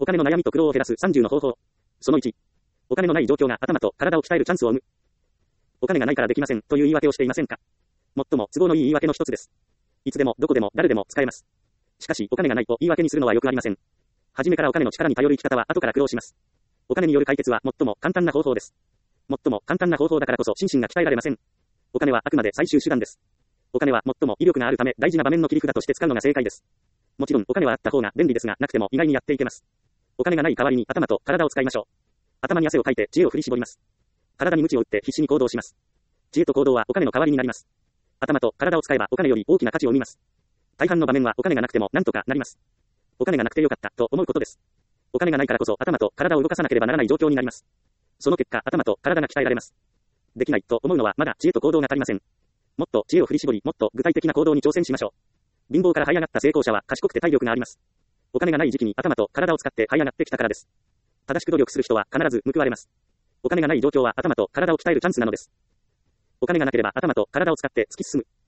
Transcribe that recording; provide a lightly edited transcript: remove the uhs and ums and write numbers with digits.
お金の悩みと苦労を減らす30の方法。その1。お金のない状況が頭と体を鍛えるチャンスを生む。お金がないからできませんという言い訳をしていませんか？最も都合のいい言い訳の一つです。いつでもどこでも誰でも使えます。しかしお金がないと言い訳にするのはよくありません。初めからお金の力に頼る生き方は後から苦労します。お金による解決は最も簡単な方法です。最も簡単な方法だからこそ心身が鍛えられません。お金はあくまで最終手段です。お金は最も威力があるため大事な場面の切り札として使うのが正解です。もちろんお金はあった方が便利ですが、なくても意外にやっていけます。お金がない代わりに頭と体を使いましょう。頭に汗をかいて知恵を振り絞ります。体に鞭を打って必死に行動します。知恵と行動はお金の代わりになります。頭と体を使えばお金より大きな価値を生みます。大半の場面はお金がなくても何とかなります。お金がなくてよかったと思うことです。お金がないからこそ頭と体を動かさなければならない状況になります。その結果頭と体が鍛えられます。できないと思うのはまだ知恵と行動が足りません。もっと知恵を振り絞り、もっと具体的な行動に挑戦しましょう。貧乏から這い上がった成功者は賢くて体力があります。お金がない時期に頭と体を使って這い上がってきたからです。正しく努力する人は必ず報われます。お金がない状況は頭と体を鍛えるチャンスなのです。お金がなければ頭と体を使って突き進む。